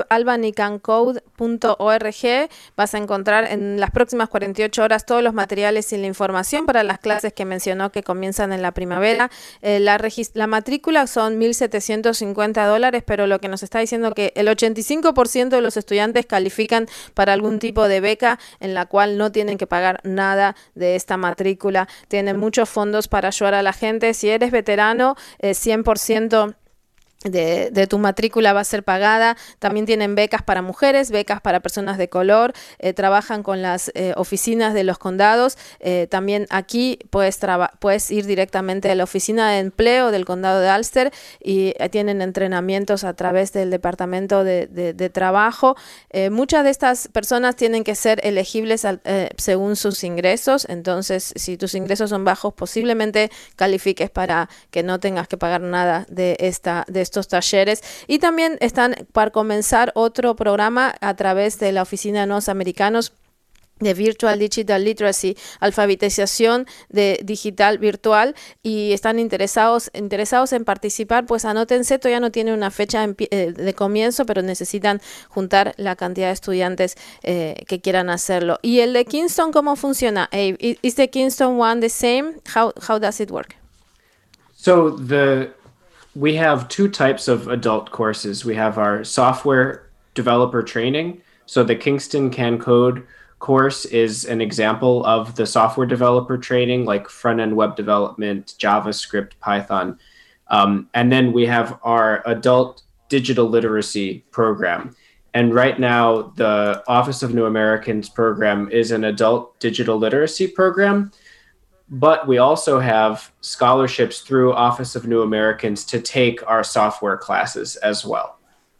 albanycancode.org, vas a encontrar en las próximas 48 horas todos los materiales y la información para las clases que mencionó que comienzan en la primavera. La matrícula son $1,750, pero lo que nos está diciendo que el 85% de los estudiantes califican para algún tipo de beca en la cual no tienen que pagar nada de esta matrícula. Tienen muchos fondos para ayudar a la gente. Si eres veterano, 100% de tu matrícula va a ser pagada. También tienen becas para mujeres, becas para personas de color, trabajan con las oficinas de los condados. También aquí puedes ir directamente a la oficina de empleo del condado de Ulster y tienen entrenamientos a través del departamento de trabajo. Muchas de estas personas tienen que ser elegibles según sus ingresos, entonces si tus ingresos son bajos, posiblemente califiques para que no tengas que pagar nada de estos talleres. Y también están para comenzar otro programa a través de la Oficina de Nuevos Americanos de Virtual Digital Literacy, alfabetización de digital virtual, y están interesados en participar. Pues anótense, todavía no tiene una fecha de comienzo, pero necesitan juntar la cantidad de estudiantes que quieran hacerlo. ¿Y el de Kingston cómo funciona? ¿Is the Kingston one the same? How does it work? So we have two types of adult courses. We have our software developer training. So the Kingston Can Code course is an example of the software developer training, like front-end web development, JavaScript, Python. And then we have our adult digital literacy program. And right now, the Office of New Americans program is an adult digital literacy program. But we also have scholarships through Office of New Americans to take our software classes as well.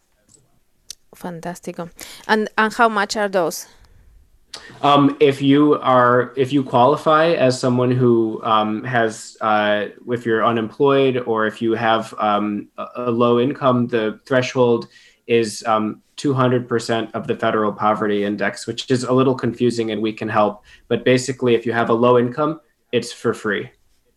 Fantástico. And how much are those? If you qualify as someone who has, if you're unemployed or if you have a low income, the threshold is 200% of the federal poverty index, which is a little confusing, and we can help. But basically, if you have a low income, it's for free.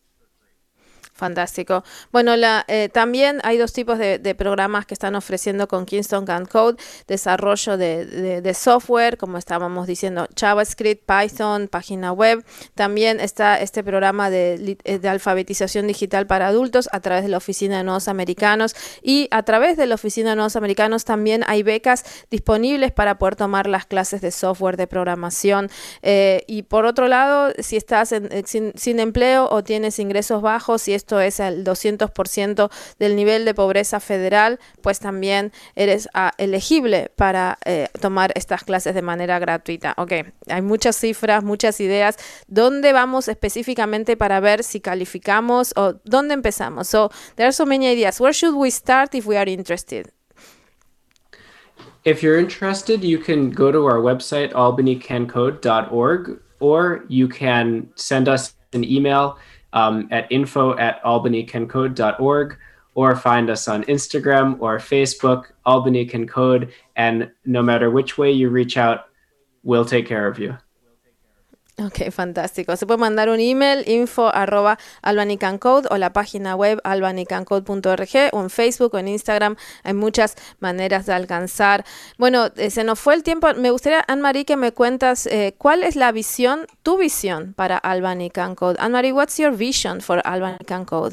Fantástico. Bueno, también hay dos tipos de programas que están ofreciendo con Kingston Can Code: desarrollo de software, como estábamos diciendo, JavaScript, Python, página web. También está este programa de alfabetización digital para adultos a través de la Oficina de Nuevos Americanos, y a través de la Oficina de Nuevos Americanos también hay becas disponibles para poder tomar las clases de software de programación. Y por otro lado, si estás sin empleo o tienes ingresos bajos, y esto es el 200% del nivel de pobreza federal, pues también eres elegible para tomar estas clases de manera gratuita. Ok, hay muchas cifras, muchas ideas. ¿Dónde vamos específicamente para ver si calificamos o dónde empezamos? So there are so many ideas. Where should we start if we are interested? If you're interested, you can go to our website, albanycancode.org, or you can send us an email at info@albanycancode.org, or find us on Instagram or Facebook, Albany Can Code, and no matter which way you reach out, we'll take care of you. Ok, fantástico. Se puede mandar un email, info@albanycancode, o la página web albanycancode.org, o en Facebook o en Instagram. Hay muchas maneras de alcanzar. Bueno, se nos fue el tiempo. Me gustaría, Anne-Marie, que me cuentas cuál es la visión, tu visión para Albany Can Code. Anne-Marie, what's your vision for Albany Can Code?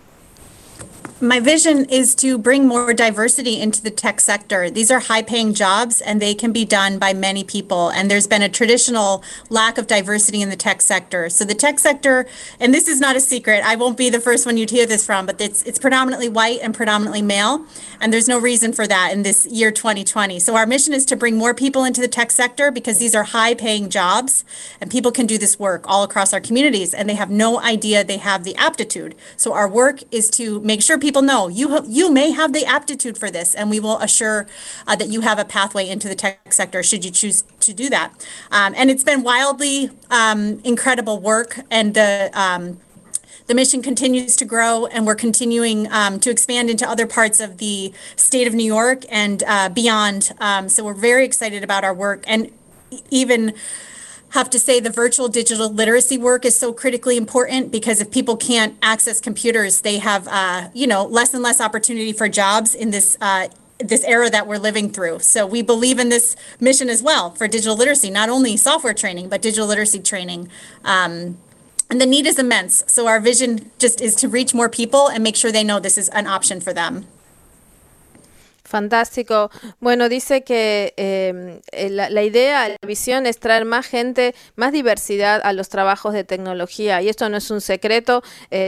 My vision is to bring more diversity into the tech sector. These are high-paying jobs, and they can be done by many people. And there's been a traditional lack of diversity in the tech sector. So the tech sector, and this is not a secret, I won't be the first one you'd hear this from, but it's predominantly white and predominantly male. And there's no reason for that in this year 2020. So our mission is to bring more people into the tech sector, because these are high-paying jobs, and people can do this work all across our communities, and they have no idea they have the aptitude. So our work is to make sure people know you may have the aptitude for this, and we will assure that you have a pathway into the tech sector should you choose to do that. And it's been wildly incredible work, and the mission continues to grow, and we're continuing to expand into other parts of the state of New York and beyond. So we're very excited about our work, and even have to say the virtual digital literacy work is so critically important because if people can't access computers, they have, less and less opportunity for jobs in this era that we're living through. So we believe in this mission as well for digital literacy, not only software training, but digital literacy training. And the need is immense. So our vision just is to reach more people and make sure they know this is an option for them. Fantástico. Bueno, dice que la idea, la visión es traer más gente, más diversidad a los trabajos de tecnología. Y esto no es un secreto.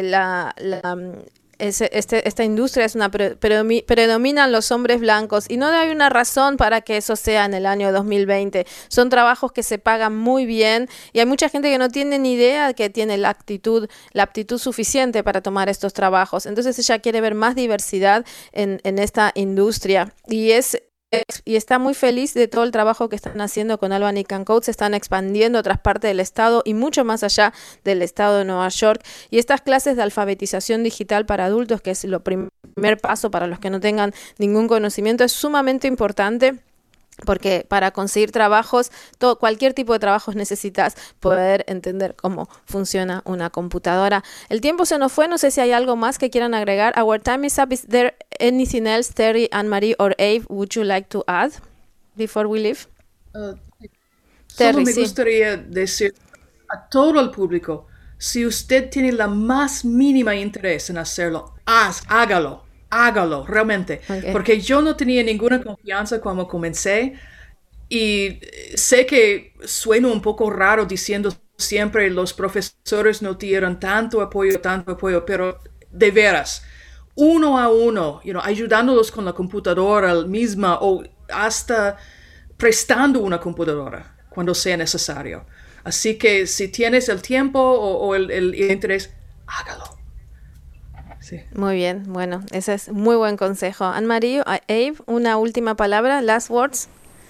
Esta industria es predominan los hombres blancos y no hay una razón para que eso sea en el año 2020. Son trabajos que se pagan muy bien y hay mucha gente que no tiene ni idea que tiene la aptitud suficiente para tomar estos trabajos. Entonces ella quiere ver más diversidad en esta industria y está muy feliz de todo el trabajo que están haciendo con Albany Can Code. Se están expandiendo a otras partes del estado y mucho más allá del estado de Nueva York. Y estas clases de alfabetización digital para adultos, que es el primer paso para los que no tengan ningún conocimiento, es sumamente importante. Porque para conseguir trabajos, cualquier tipo de trabajos necesitas poder entender cómo funciona una computadora. El tiempo se nos fue, no sé si hay algo más que quieran agregar. Our time is up. Is there anything else, Terry, Anne-Marie, or Abe, would you like to add before we leave? Terry, me gustaría decir a todo el público, si usted tiene la más mínima interés en hacerlo, hágalo, realmente. Okay. Porque yo no tenía ninguna confianza cuando comencé y sé que suena un poco raro diciendo siempre los profesores no dieron tanto apoyo, pero de veras, uno a uno, ayudándolos con la computadora misma o hasta prestando una computadora cuando sea necesario. Así que si tienes el tiempo o el interés, hágalo. Sí. Muy bien, bueno, ese es muy buen consejo. Anne-Marie, Abe, una última palabra, last words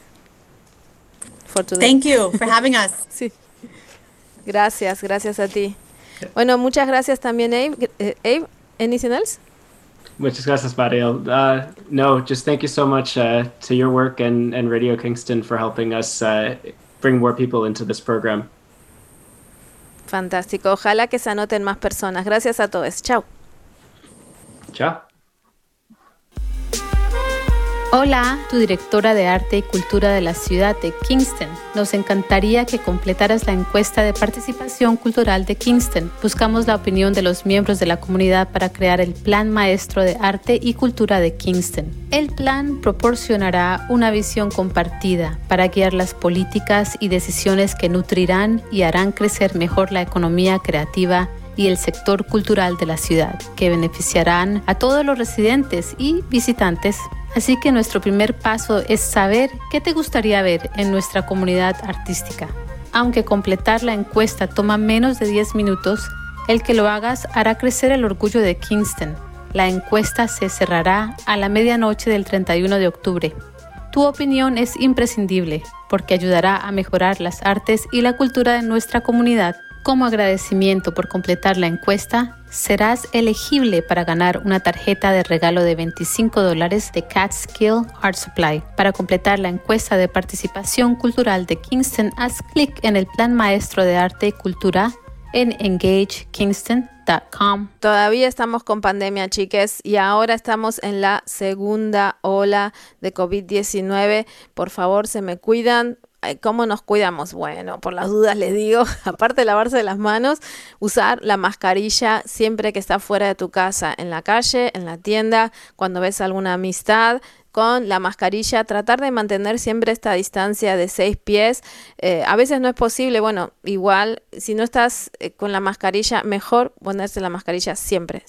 for today. Thank you for having us. Sí. Gracias a ti. Bueno, muchas gracias también, Abe. Abe, anything else? Muchas gracias, Mariel. No, just thank you so much to your work and Radio Kingston for helping us bring more people into this program. Fantástico. Ojalá que se anoten más personas. Gracias a todos. Chao. Chao. Hola, tu directora de Arte y Cultura de la ciudad de Kingston. Nos encantaría que completaras la encuesta de participación cultural de Kingston. Buscamos la opinión de los miembros de la comunidad para crear el Plan Maestro de Arte y Cultura de Kingston. El plan proporcionará una visión compartida para guiar las políticas y decisiones que nutrirán y harán crecer mejor la economía creativa y el sector cultural de la ciudad, que beneficiarán a todos los residentes y visitantes. Así que nuestro primer paso es saber qué te gustaría ver en nuestra comunidad artística. Aunque completar la encuesta toma menos de 10 minutos, el que lo hagas hará crecer el orgullo de Kingston. La encuesta se cerrará a la medianoche del 31 de octubre. Tu opinión es imprescindible porque ayudará a mejorar las artes y la cultura de nuestra comunidad. Como agradecimiento por completar la encuesta, serás elegible para ganar una tarjeta de regalo de $25 de Catskill Art Supply. Para completar la encuesta de participación cultural de Kingston, haz clic en el Plan Maestro de Arte y Cultura en engagekingston.com. Todavía estamos con pandemia, chiques, y ahora estamos en la segunda ola de COVID-19. Por favor, se me cuidan. ¿Cómo nos cuidamos? Bueno, por las dudas les digo, aparte de lavarse las manos, usar la mascarilla siempre que está fuera de tu casa, en la calle, en la tienda, cuando ves alguna amistad. Con la mascarilla, tratar de mantener siempre esta distancia de 6 pies. A veces no es posible, bueno, igual, si no estás con la mascarilla, mejor ponerse la mascarilla siempre,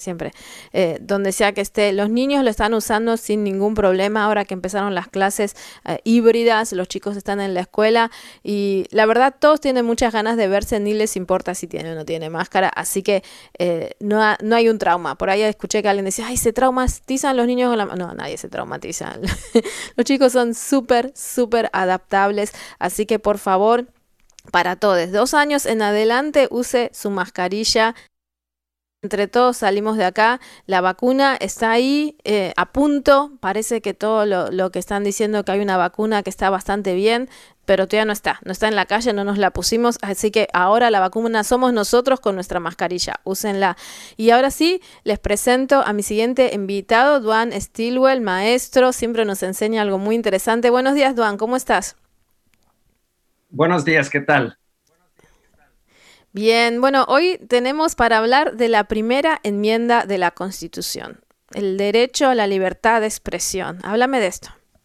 donde sea que esté. Los niños lo están usando sin ningún problema, ahora que empezaron las clases híbridas, los chicos están en la escuela, y la verdad, todos tienen muchas ganas de verse, ni les importa si tiene o no tiene máscara, así que no hay un trauma. Por ahí escuché que alguien decía, ay, ¿se traumatizan los niños con la máscara? No, nadie se traumatiza. Los chicos son súper adaptables, así que por favor, para todos, 2 años en adelante, use su mascarilla. Entre todos salimos de acá, la vacuna está ahí, a punto, parece que todo lo que están diciendo que hay una vacuna que está bastante bien, pero todavía no está en la calle, no nos la pusimos, así que ahora la vacuna somos nosotros con nuestra mascarilla, úsenla. Y ahora sí, les presento a mi siguiente invitado, Duan Stilwell, maestro, siempre nos enseña algo muy interesante. Buenos días, Duan, ¿cómo estás? Buenos días, ¿qué tal? Bien, bueno, hoy tenemos para hablar de la primera enmienda de la Constitución, el derecho a la libertad de expresión. Háblame de esto.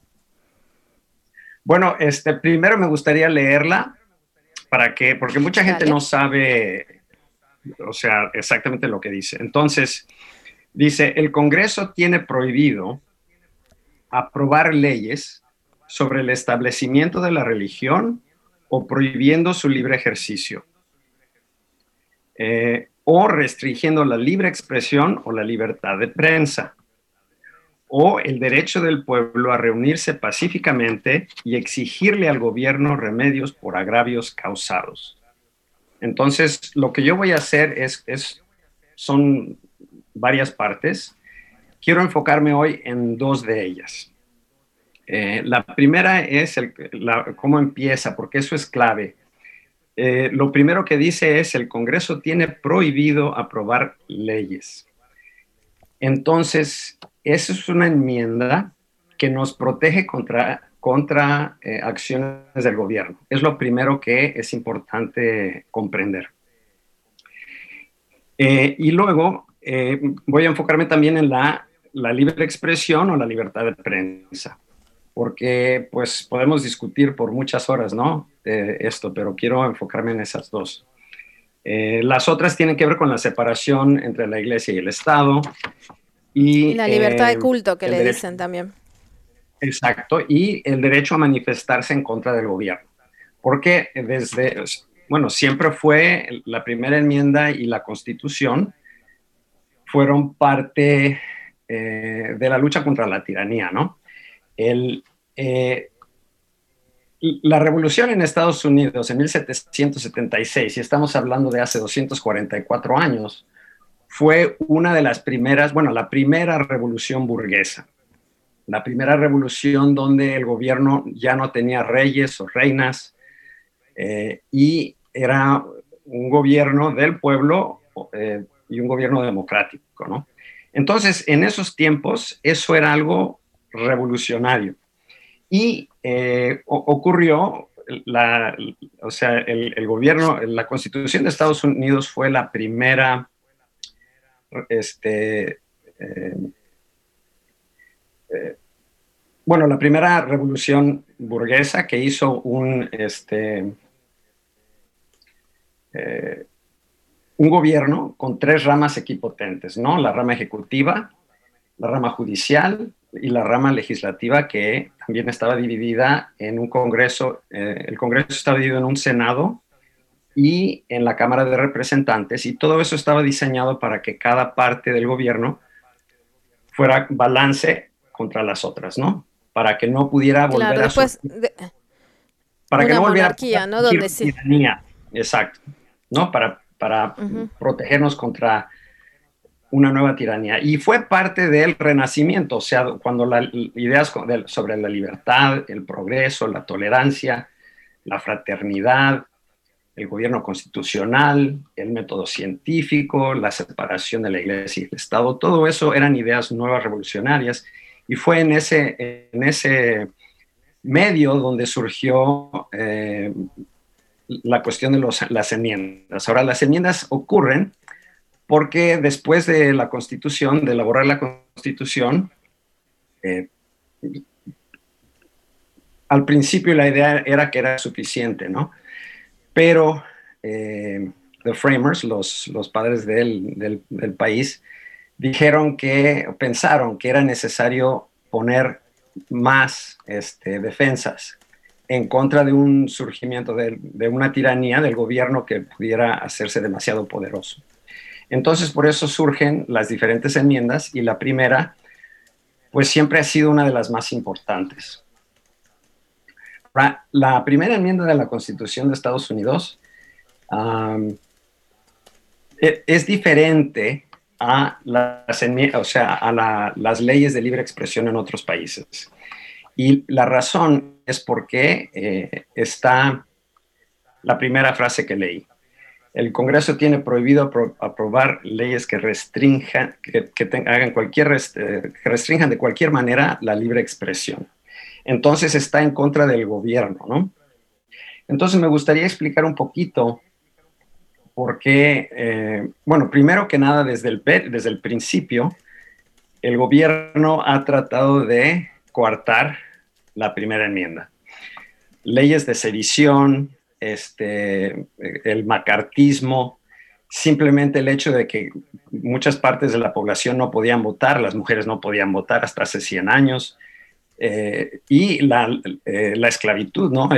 Bueno, primero me gustaría leerla porque mucha gente no sabe, o sea, exactamente lo que dice. Entonces, dice, el Congreso tiene prohibido aprobar leyes sobre el establecimiento de la religión o prohibiendo su libre ejercicio. O restringiendo la libre expresión o la libertad de prensa, o el derecho del pueblo a reunirse pacíficamente y exigirle al gobierno remedios por agravios causados. Entonces, lo que yo voy a hacer son varias partes. Quiero enfocarme hoy en dos de ellas. La primera es cómo empieza, porque eso es clave. Lo primero que dice es el Congreso tiene prohibido aprobar leyes. Entonces, esa es una enmienda que nos protege contra acciones del gobierno. Es lo primero que es importante comprender. Y luego voy a enfocarme también en la libre expresión o la libertad de prensa. Porque pues podemos discutir por muchas horas, ¿no? Esto, pero quiero enfocarme en esas dos. Las otras tienen que ver con la separación entre la Iglesia y el Estado. Y la libertad de culto que le dicen también. Exacto, y el derecho a manifestarse en contra del gobierno. Porque siempre fue la primera enmienda y la Constitución fueron parte de la lucha contra la tiranía, ¿no? La revolución en Estados Unidos en 1776, y estamos hablando de hace 244 años, fue una de las primeras, la primera revolución burguesa. La primera revolución donde el gobierno ya no tenía reyes o reinas y era un gobierno del pueblo y un gobierno democrático, ¿no? Entonces, en esos tiempos, eso era algo revolucionario. Y ocurrió, el gobierno, la Constitución de Estados Unidos fue la primera, la primera revolución burguesa que hizo un gobierno con tres ramas equipotentes, ¿no? La rama ejecutiva, la rama judicial y la rama legislativa, que también estaba dividida en un Congreso. El Congreso estaba dividido en un Senado y en la Cámara de Representantes, y todo eso estaba diseñado para que cada parte del gobierno fuera balance contra las otras, ¿no? Para que no pudiera volver para que no volviera monarquía, ¿no? Donde sí. Tiranía. Exacto, ¿no? Para protegernos contra una nueva tiranía. Y fue parte del Renacimiento, o sea, cuando las ideas sobre la libertad, el progreso, la tolerancia, la fraternidad, el gobierno constitucional, el método científico, la separación de la Iglesia y el Estado, todo eso eran ideas nuevas revolucionarias, y fue en ese medio donde surgió la cuestión de las enmiendas. Ahora, las enmiendas ocurren porque después de la Constitución, de elaborar la Constitución, al principio la idea era que era suficiente, ¿no? Pero the framers, los padres del país, pensaron que era necesario poner más defensas en contra de un surgimiento de una tiranía del gobierno que pudiera hacerse demasiado poderoso. Entonces, por eso surgen las diferentes enmiendas, y la primera, pues siempre ha sido una de las más importantes. La primera enmienda de la Constitución de Estados Unidos es diferente a las leyes de libre expresión en otros países. Y la razón es porque está la primera frase que leí. El Congreso tiene prohibido aprobar leyes que restrinjan, que restrinjan de cualquier manera la libre expresión. Entonces está en contra del gobierno, ¿no? Entonces me gustaría explicar un poquito por qué, bueno, primero que nada, desde el principio, el gobierno ha tratado de coartar la primera enmienda. Leyes de sedición, el macartismo, simplemente el hecho de que muchas partes de la población no podían votar, las mujeres no podían votar hasta hace 100 años, y la esclavitud, ¿no?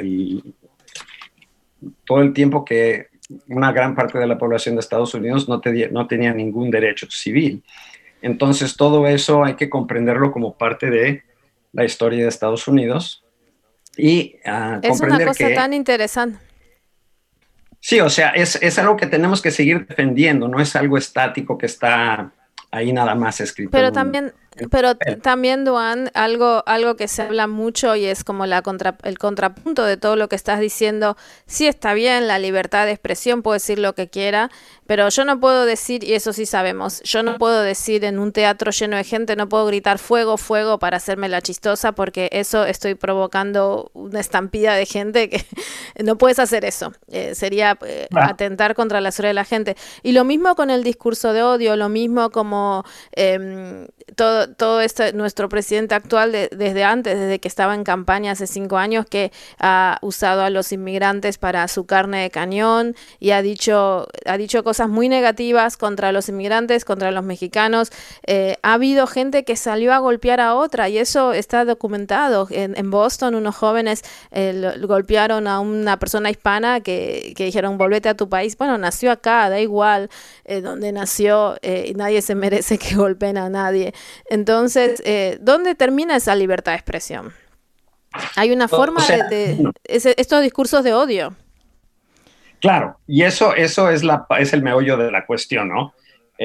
Todo el tiempo que una gran parte de la población de Estados Unidos no tenía ningún derecho civil. Entonces todo eso hay que comprenderlo como parte de la historia de Estados Unidos. Y es una cosa tan interesante. Sí, o sea, es algo que tenemos que seguir defendiendo, no es algo estático que está ahí nada más escrito. Pero también, Duan, algo que se habla mucho y es como el contrapunto de todo lo que estás diciendo. Sí, está bien, la libertad de expresión, puedo decir lo que quiera, pero yo no puedo decir, y eso sí sabemos, yo no puedo decir en un teatro lleno de gente, no puedo gritar fuego, fuego para hacerme la chistosa, porque eso estoy provocando una estampida de gente que no puedes hacer eso. Sería atentar contra la seguridad de la gente. Y lo mismo con el discurso de odio, lo mismo como todo esto, nuestro presidente actual desde que estaba en campaña hace 5 años, que ha usado a los inmigrantes para su carne de cañón y ha dicho cosas muy negativas contra los inmigrantes, contra los mexicanos. Ha habido gente que salió a golpear a otra y eso está documentado. En Boston unos jóvenes golpearon a una persona hispana que dijeron volvete a tu país. Bueno, nació acá, da igual donde nació, y nadie se merece que golpeen a nadie. Entonces, ¿dónde termina esa libertad de expresión? Hay una forma estos discursos de odio. Claro, y eso es el meollo de la cuestión, ¿no?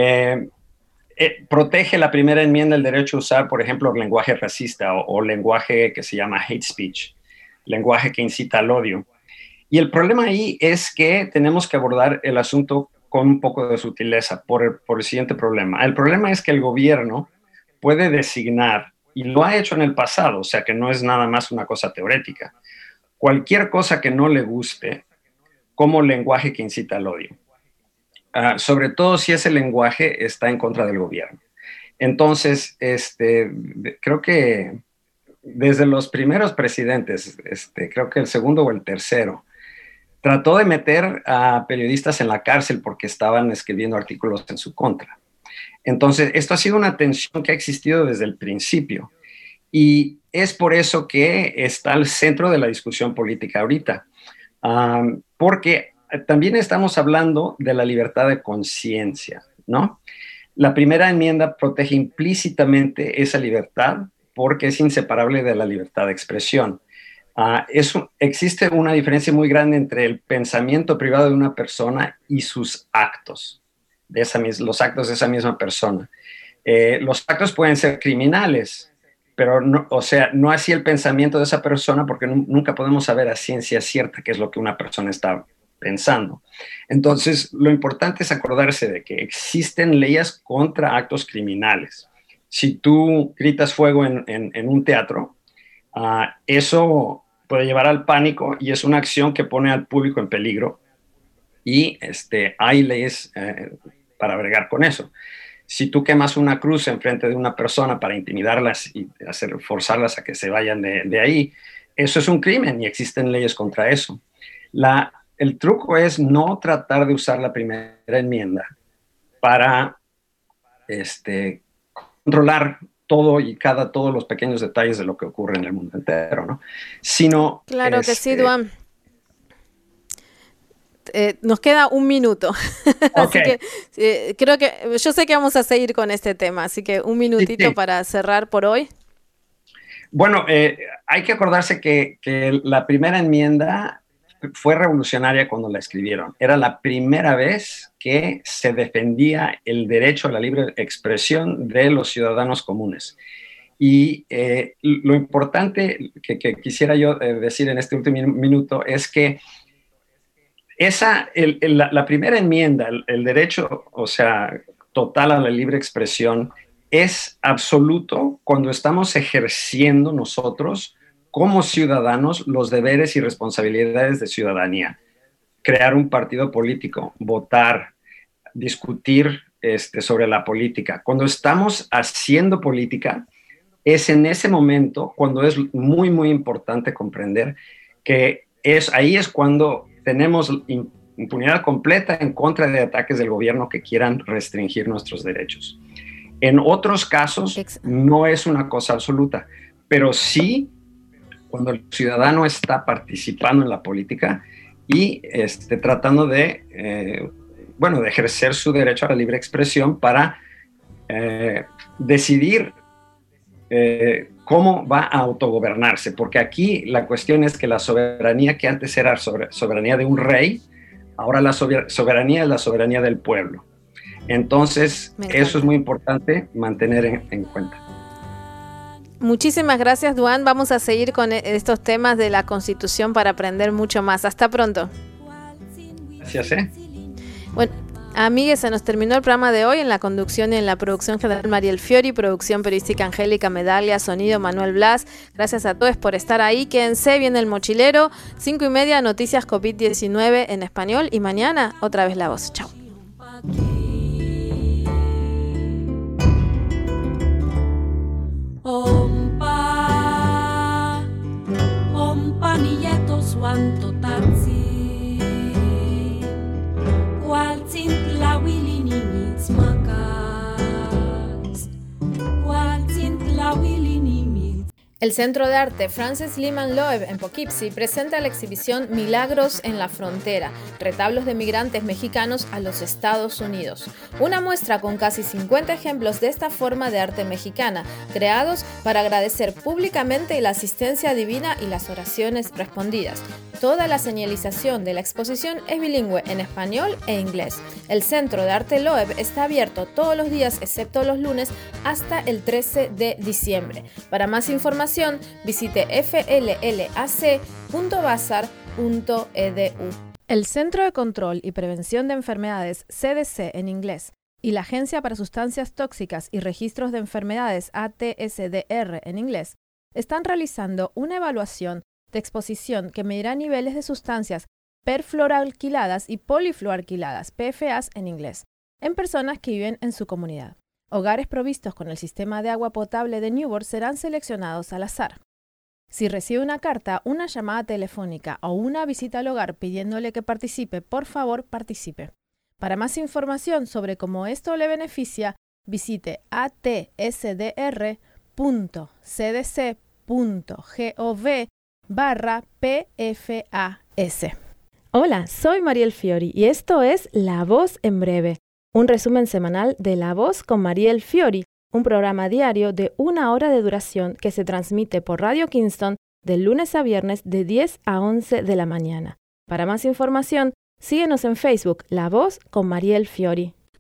Protege la primera enmienda el derecho a usar, por ejemplo, lenguaje racista o lenguaje que se llama hate speech, lenguaje que incita al odio. Y el problema ahí es que tenemos que abordar el asunto con un poco de sutileza por el siguiente problema. El problema es que el gobierno puede designar, y lo ha hecho en el pasado, o sea que no es nada más una cosa teórica, cualquier cosa que no le guste como lenguaje que incita al odio. Sobre todo si ese lenguaje está en contra del gobierno. Entonces, creo que desde los primeros presidentes, creo que el segundo o el tercero, trató de meter a periodistas en la cárcel porque estaban escribiendo artículos en su contra. Entonces, esto ha sido una tensión que ha existido desde el principio y es por eso que está al centro de la discusión política ahorita, porque también estamos hablando de la libertad de conciencia, ¿no? La primera enmienda protege implícitamente esa libertad porque es inseparable de la libertad de expresión. Existe una diferencia muy grande entre el pensamiento privado de una persona y sus actos, los actos de esa misma persona. Los actos pueden ser criminales, pero no así el pensamiento de esa persona, porque nunca podemos saber a ciencia cierta qué es lo que una persona está pensando. Entonces, lo importante es acordarse de que existen leyes contra actos criminales. Si tú gritas fuego en un teatro, eso puede llevar al pánico y es una acción que pone al público en peligro y hay leyes para bregar con eso. Si tú quemas una cruz enfrente de una persona para intimidarlas y forzarlas a que se vayan de ahí, eso es un crimen y existen leyes contra eso. El truco es no tratar de usar la primera enmienda para controlar todos los pequeños detalles de lo que ocurre en el mundo entero, ¿no? Sino, claro que sí, Duan. Nos queda 1 minuto. Okay. Así que creo que yo sé que vamos a seguir con este tema, así que 1 minutito para cerrar por hoy. Bueno, hay que acordarse que la primera enmienda fue revolucionaria cuando la escribieron. Era la primera vez que se defendía el derecho a la libre expresión de los ciudadanos comunes. Y lo importante que quisiera yo decir en este último minuto es que la primera enmienda, el derecho, o sea, total a la libre expresión, es absoluto cuando estamos ejerciendo nosotros como ciudadanos los deberes y responsabilidades de ciudadanía. Crear un partido político, votar, discutir sobre la política. Cuando estamos haciendo política, es en ese momento cuando es muy, muy importante comprender que ahí es cuando tenemos impunidad completa en contra de ataques del gobierno que quieran restringir nuestros derechos. En otros casos no es una cosa absoluta, pero sí cuando el ciudadano está participando en la política y tratando de ejercer su derecho a la libre expresión para decidir cómo va a autogobernarse, porque aquí la cuestión es que la soberanía que antes era soberanía de un rey, ahora la soberanía es la soberanía del pueblo. Entonces, eso es muy importante mantener en cuenta. Muchísimas gracias, Duan. Vamos a seguir con estos temas de la Constitución para aprender mucho más. Hasta pronto. Gracias. Bueno, amigues, se nos terminó el programa de hoy. En la conducción y en la producción general Mariel Fiori, producción periodística Angélica Medaglia, sonido Manuel Blas. Gracias a todos por estar ahí. Quédense, viene el mochilero. 5:30, noticias COVID-19 en español. Y mañana, otra vez La Voz. Chao. Ompa niyeto suanto tatsi Kualtzin tlawilini mitzmakas Kualtzin tlawilini mitzmakas. El Centro de Arte Francis Lyman Loeb en Poughkeepsie presenta la exhibición Milagros en la Frontera, retablos de migrantes mexicanos a los Estados Unidos. Una muestra con casi 50 ejemplos de esta forma de arte mexicana, creados para agradecer públicamente la asistencia divina y las oraciones respondidas. Toda la señalización de la exposición es bilingüe en español e inglés. El Centro de Arte Loeb está abierto todos los días excepto los lunes hasta el 13 de diciembre. Para más información, visite fllac.bazar.edu. El Centro de Control y Prevención de Enfermedades, CDC en inglés, y la Agencia para Sustancias Tóxicas y Registros de Enfermedades, ATSDR en inglés, están realizando una evaluación de exposición que medirá niveles de sustancias perfluoroalquiladas y polifluoroalquiladas, PFAs en inglés, en personas que viven en su comunidad. Hogares provistos con el sistema de agua potable de Newport serán seleccionados al azar. Si recibe una carta, una llamada telefónica o una visita al hogar pidiéndole que participe, por favor, participe. Para más información sobre cómo esto le beneficia, visite atsdr.cdc.gov/PFAS. Hola, soy Mariel Fiori y esto es La Voz en Breve, un resumen semanal de La Voz con Mariel Fiori, un programa diario de 1 hora de duración que se transmite por Radio Kingston de lunes a viernes de 10 a 11 de la mañana. Para más información, síguenos en Facebook, La Voz con Mariel Fiori.